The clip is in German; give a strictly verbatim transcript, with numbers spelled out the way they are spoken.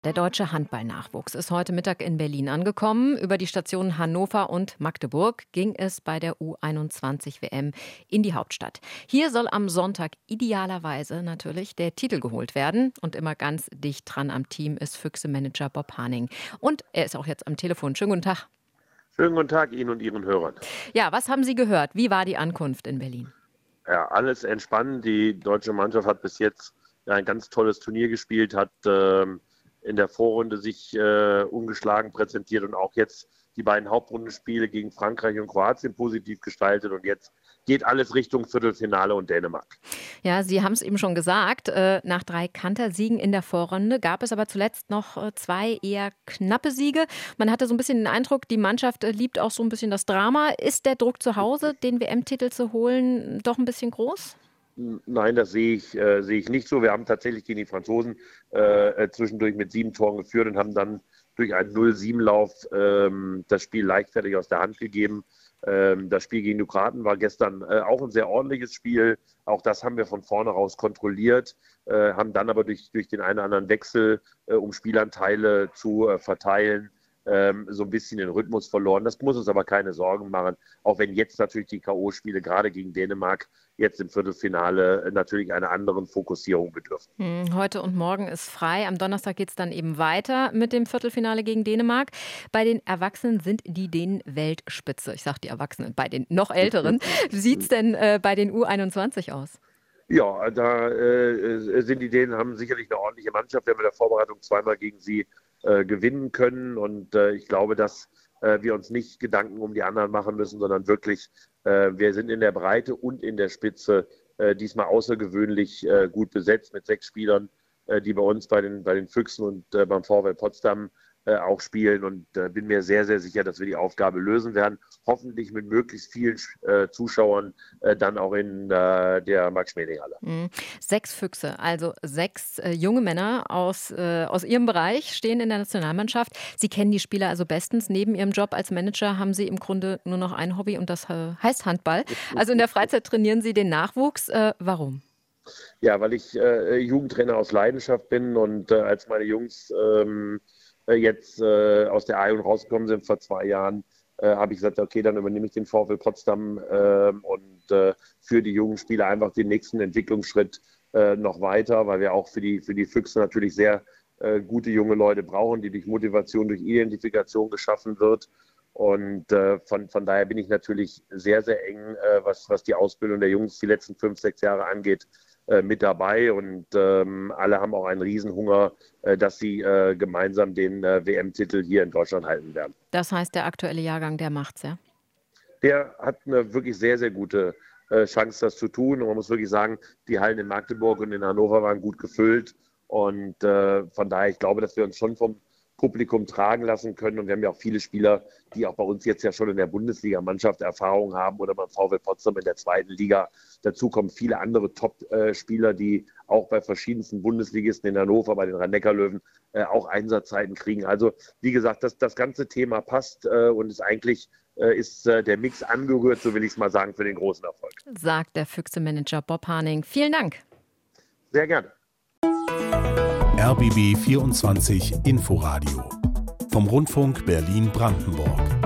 Der deutsche Handballnachwuchs ist heute Mittag in Berlin angekommen. Über die Stationen Hannover und Magdeburg ging es bei der U einundzwanzig W M in die Hauptstadt. Hier soll am Sonntag idealerweise natürlich der Titel geholt werden. Und immer ganz dicht dran am Team ist Füchse-Manager Bob Harning. Und er ist auch jetzt am Telefon. Schönen guten Tag. Schönen guten Tag Ihnen und Ihren Hörern. Ja, was haben Sie gehört? Wie war die Ankunft in Berlin? Ja, alles entspannt. Die deutsche Mannschaft hat bis jetzt ein ganz tolles Turnier gespielt, hat ähm, in der Vorrunde sich äh, ungeschlagen präsentiert und auch jetzt die beiden Hauptrundenspiele gegen Frankreich und Kroatien positiv gestaltet. Und jetzt geht alles Richtung Viertelfinale und Dänemark. Ja, Sie haben es eben schon gesagt. Äh, nach drei Kantersiegen in der Vorrunde gab es aber zuletzt noch äh, zwei eher knappe Siege. Man hatte so ein bisschen den Eindruck, die Mannschaft äh, liebt auch so ein bisschen das Drama. Ist der Druck zu Hause, den W M-Titel zu holen, doch ein bisschen groß? Nein, das sehe ich, äh, sehe ich nicht so. Wir haben tatsächlich gegen die Franzosen äh, zwischendurch mit sieben Toren geführt und haben dann durch einen null sieben Lauf ähm, das Spiel leichtfertig aus der Hand gegeben. Ähm, das Spiel gegen die Kroaten war gestern äh, auch ein sehr ordentliches Spiel. Auch das haben wir von vorne raus kontrolliert, äh, haben dann aber durch, durch den einen oder anderen Wechsel, äh, um Spielanteile zu äh, verteilen, ähm, so ein bisschen den Rhythmus verloren. Das muss uns aber keine Sorgen machen, auch wenn jetzt natürlich die K O-Spiele gerade gegen Dänemark jetzt im Viertelfinale natürlich einer anderen Fokussierung bedürfen. Hm, heute und morgen ist frei. Am Donnerstag geht es dann eben weiter mit dem Viertelfinale gegen Dänemark. Bei den Erwachsenen sind die Dänen Weltspitze. Ich sage die Erwachsenen, bei den noch Älteren. Wie sieht es denn äh, bei den U einundzwanzig aus? Ja, da äh, sind die Dänen, haben sicherlich eine ordentliche Mannschaft. Wir haben in der Vorbereitung zweimal gegen sie äh, gewinnen können. Und äh, ich glaube, dass äh, wir uns nicht Gedanken um die anderen machen müssen, sondern wirklich, äh, wir sind in der Breite und in der Spitze äh, diesmal außergewöhnlich äh, gut besetzt mit sechs Spielern, äh, die bei uns bei den, bei den Füchsen und äh, beim VfL Potsdam äh, auch spielen. Und äh, bin mir sehr, sehr sicher, dass wir die Aufgabe lösen werden. Hoffentlich mit möglichst vielen äh, Zuschauern äh, dann auch in äh, der Max-Schmeling-Halle. Mhm. Sechs Füchse, also sechs äh, junge Männer aus, äh, aus ihrem Bereich stehen in der Nationalmannschaft. Sie kennen die Spieler also bestens. Neben ihrem Job als Manager haben sie im Grunde nur noch ein Hobby und das äh, heißt Handball. Also in der Freizeit trainieren sie den Nachwuchs. Äh, warum? Ja, weil ich äh, Jugendtrainer aus Leidenschaft bin und äh, als meine Jungs ähm, jetzt äh, aus der A jugend rausgekommen sind vor zwei Jahren, äh, habe ich gesagt, okay, dann übernehme ich den VfL Potsdam äh, und äh, für die jungen Spieler einfach den nächsten Entwicklungsschritt äh, noch weiter, weil wir auch für die, für die Füchse natürlich sehr äh, gute junge Leute brauchen, die durch Motivation, durch Identifikation geschaffen wird. Und äh, von, von daher bin ich natürlich sehr, sehr eng, äh, was, was die Ausbildung der Jungs die letzten fünf, sechs Jahre angeht, äh, mit dabei. Und ähm, alle haben auch einen Riesenhunger, äh, dass sie äh, gemeinsam den äh, W M-Titel hier in Deutschland halten werden. Das heißt, der aktuelle Jahrgang, der macht's, ja? Der hat eine wirklich sehr, sehr gute äh, Chance, das zu tun. Und man muss wirklich sagen, die Hallen in Magdeburg und in Hannover waren gut gefüllt. Und äh, von daher, ich glaube, dass wir uns schon vom Publikum tragen lassen können. Und wir haben ja auch viele Spieler, die auch bei uns jetzt ja schon in der Bundesliga-Mannschaft Erfahrung haben oder beim VfL Potsdam in der zweiten Liga. Dazu kommen viele andere Top-Spieler, die auch bei verschiedensten Bundesligisten in Hannover, bei den Rhein-Neckar-Löwen, äh, auch Einsatzzeiten kriegen. Also wie gesagt, das, das ganze Thema passt äh, und ist eigentlich äh, ist äh, der Mix angerührt, so will ich es mal sagen, für den großen Erfolg. Sagt der Füchse-Manager Bob Harning. Vielen Dank. Sehr gerne. R B B vierundzwanzig Inforadio vom Rundfunk Berlin-Brandenburg.